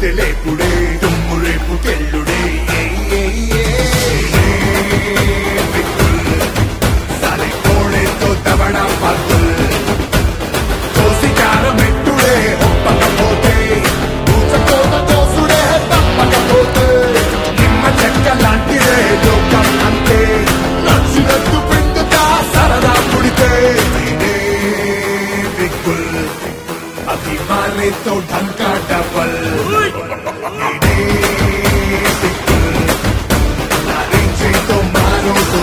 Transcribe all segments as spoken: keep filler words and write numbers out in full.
లేపుడే తుమ్ము రేపు తెల్లుడే సాలే కోడేతో దవడా పద్దుల్ తోసికార మెట్టుడే ఒప్పకపోతే కూచకోత తోసుడే తప్పకపోతే నిమ్మ చెక్క లాంటిదే లోకం అంతే నచ్చినట్టు పిండుతా సరదా పుడితే బిక్కుల్ अभिमाने तो ढंका डबल नारीचे तो मारो तो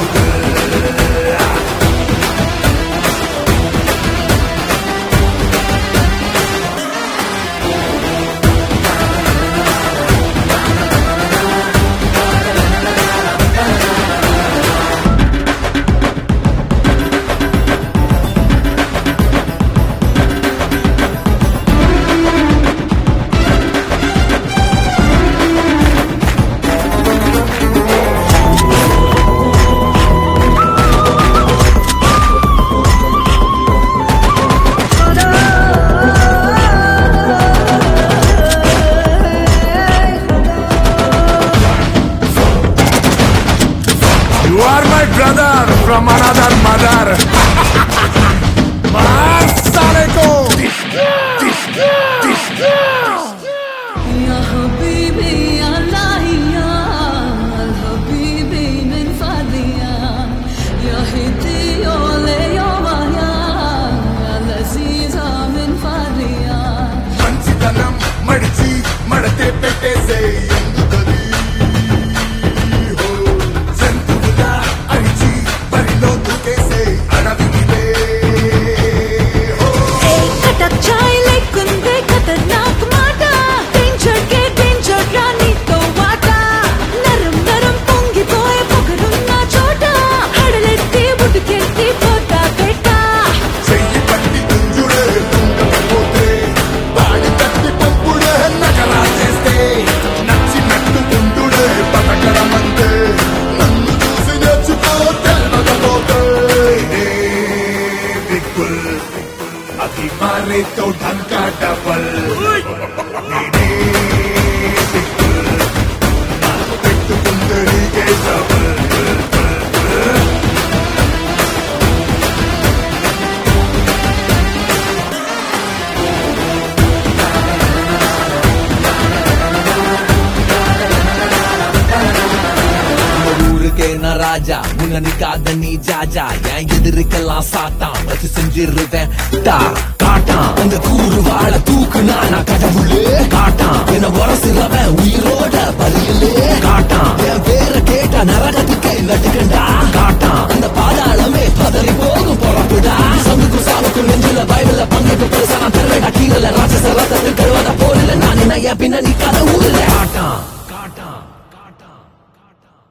You are my brother from another mother. Marsaleko. يا حبيبي يا لاهيا الحبيبي من فاديا يا هدي يولي يومايا يا لذيذة من فاديا మంచితనం మడిచి మడతే పెట్టేసే ఎందుకది హో జంతువులా అరిచి బరిలో దూకేసే అడవికిదే హో కటక్ చాయ్ లేకుందే ఖతర్నాక్ మాట డేంజర్ కే డేంజర్ రానీతో వాట నరం నరం పొంగిపోయే పొగరున్న చోట హడలెత్తి బుట్టుకెత్తి పోతా పెట్ట చెయ్యి పట్టి గుంజుడే ఉండకపోతే వాడి తట్టి పంపుడే నగరా చేస్తే నచ్చినట్టు గుండుడే బతకడమంతే నన్ను చూసి నేర్చుకో తెలవకపోతే బిక్కుల్ అభిమానే తో ఢంకా డబల్ నేనే బిక్కుల్ నాకు పెట్టుకుంటే నీకే డబల్ ஊருக்கே நான் ராஜா உன்னை நிக்காத நீ ஜாஜா என் எதிர்க்கெல்லாம் சாத்தான் வச்சு செஞ்சிருவேன் டா காட்டான் அந்த கூறு வாழ தூக்குனா நான் கடவுளே காட்டான் என்ன உரசுறவன் உயிரோட பலியிலே காட்டான் என் பேரை கேட்டா நரகத்துக்கே நட்டுக்கண்டா காட்டான் அந்த பாதாளமே பதறி போகும் பொறப்புடா சங்குக்கும் சாவுக்கும் நெஞ்சில பைபிள பங்குக்கு பெருசா நான் தெருவேடா கீழல ராட்சச ரத்தத்தில் கழுவத போடல நான் என்ன என் பின்ன நீ கதை ஊர்ல காட்டான் காட்டான்